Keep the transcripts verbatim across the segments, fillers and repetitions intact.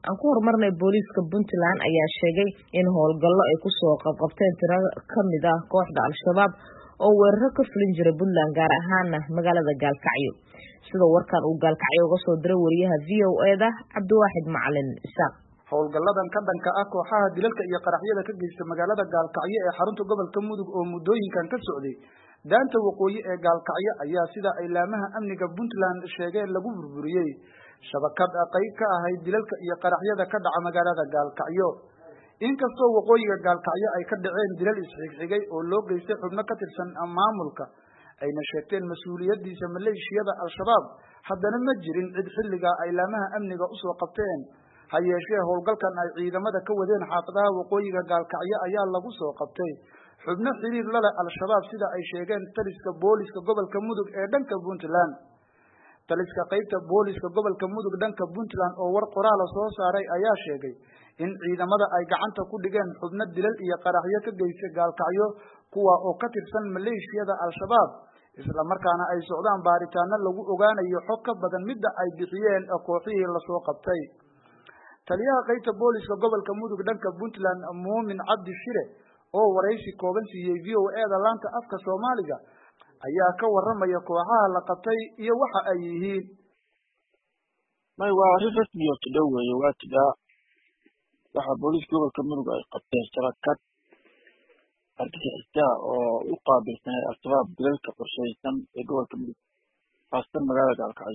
aan ku horumarnay booliiska Puntland ayaa sheegay in howlgallo ay ku soo qabqabteen tiro ka mid ah kooxda Al-Shabaab oo weeraro ka fulin jiray Puntland gaar ahaan magaalada Gaalkacyo. Sida warkan uu Gaalkacyo uga soo diray wariyaha V O A da Cabdiwaaxid Macalin Isaaq. howlgalladan ka dhanka ah kooxaha dilalka iyo qaraxyada ka geysta magaalada Gaalkacyo ee xarunta gobolka Mudug oo muddooyinkan ka socday daanta waqooyi ee Gaalkacyo ayaa sida ay laamaha amniga Puntland sheegeen lagu burburiyay shabakad qayb ka ahayd dilalka iyo qaraxyada ka dhaca magaalada Gaalkacyo. inkastoo waqooyiga Gaalkacyo ay ka dhaceen dilal isxigxigay oo loo geystay xubno ka tirsan maamulka ayna sheegteen mas'uuliyadiisa maleeshiyada Al-Shabaab, haddana ma jirin cid xilliga ay laamaha amniga u soo qabteen. ha yeeshee howlgalkan ay ciidamada ka wadeen xaafadaha waqooyiga Gaalkacyo ayaa lagu soo qabtay xubno xiriir la leh Al-Shabaab sida ay sheegeen taliska booliska gobolka Mudug ee dhanka Puntland. taliska qaybta booliska gobolka Mudug dhanka Puntland oo war qoraal soo saaray ayaa sheegay in ciidamada ay gacanta ku dhigeen xubno dilal iyo qaraxyo ka geystay Gaalkacyo kuwa oo ka tirsan maleeshiyada Al-Shabaab, isla markaana ay socdaan baaritaano lagu ogaanayo xog ka badan midda ay bixiyeen kooxihii la soo qabtay. taliyaha qaybta booliska gobolka Mudug dhanka Puntland Muumin Cabdi Shire oo waraysi kooban siiyay V O A da laanta afka Soomaaliga ayaa ka waramaya kooxaha la qabtay iyo waxa ay yihiin. may waa arrin rasmi oo tidhow weeye waa tidhaa waxa booliska gobolka Mudug ay qabteen shabakad argagixisa oo u qaabilsanay Al-Shabaab dilalka qorshaysan ee gobolka Mudug khaasatan magaalada Gaalkacyo.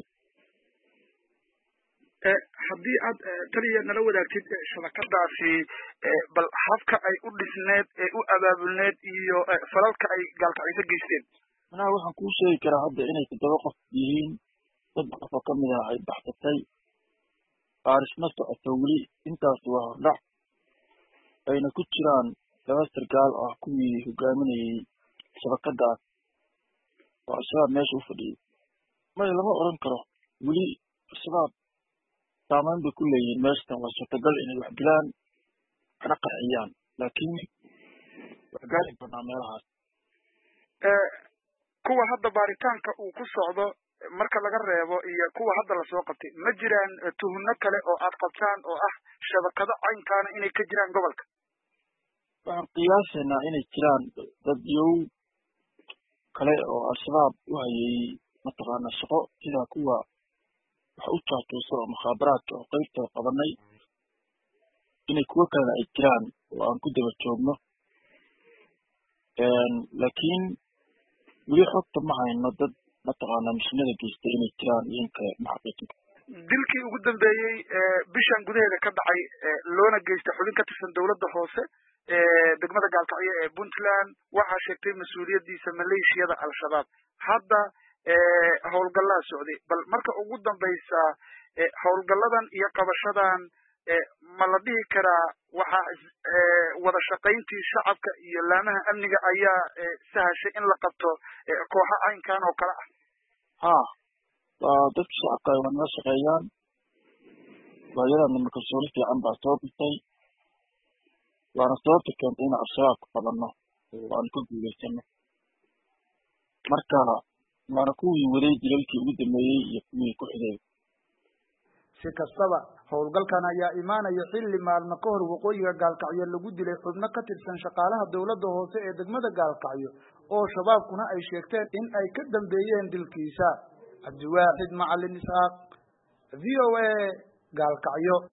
haddii aad taliya nala wadaagtid shabakadaasi bal habka ay u dhisneed ee u abaabulneed iyo falalka ay Gaalkacyo ka geysteen. anaa waxaan kuu sheegi karaa hadda inay toddoba qof yihiin, dad qof oo kamid ah ay baxsatay baarisma socoto weli intaas waa hordhac ayna ku jiraan laba sargaal ah kuwii hogaaminayay shabakadaas oo Al-Shabaab meesha u fadhiyay. may lama oran karo weli Al-Shabaab saameyn bay ku leeyihiin meeshatan, waa suurtagal inay wax dilaan kana qarxiyaan laakiin wax gaari doonaa meelahaas. kuwa hadda baaritaanka uu ku socdo marka laga reebo iyo kuwa hadda la soo qabtay ma jiraan tuhunno kale oo aad qabtaan oo ah shabakado caynkaana inay ka jiraan gobolka? waxaan qiyaasaynaa inay jiraan dad yow kale oo Al-Shabaab u hayay mataqaana shaqo sida kuwa wax u jaatuuso oo mukhaabaraadka oo qaybtooda qabanay, inay kuwo kalena ay jiraan oo aan ku daba joogno laakiin weli xogta ma hayno dad mataqaana mishinada geystay inay jiraan iyo kale ma xaqiijin. dilkii ugu dambeeyey bishan gudaheeda ka dhacay loona geystay xubin ka tirsan dowladda hoose ee degmada Gaalkacyo ee Puntland waxaa sheegtay mas'uuliyadiisa maleeshiyada Al-Shabaab. hadda howlgallada socday bal marka ugu dambaysa howlgalladan iyo qabashadan ma la dhihi karaa waxa wada shaqayntii shacabka iyo laamaha amniga ayaa sahashay in la qabto kooxo caynkan oo kale ah? ha waa dadka shacabka ay wana shaqeeyaan waayadana kalsooni fiican baa soo dhistay waana sababta keentay in Al-Shabaab ku qabanno oo aan ku guulaysano. marka waana kuwii waday dilalkii ugu dambeeyey iyo kuwii ku xigay. si kastaba howlgalkan ayaa imaanaya xilli maalmo ka hor waqooyiga Gaalkacyo lagu dilay xubno ka tirsan shaqaalaha dowladda hoose ee degmada Gaalkacyo oo shabaabkuna ay sheegteen in ay ka dambeeyeen dilkiisa. Cabdiwaaxid Macalin Isaaq, V O A, Gaalkacyo.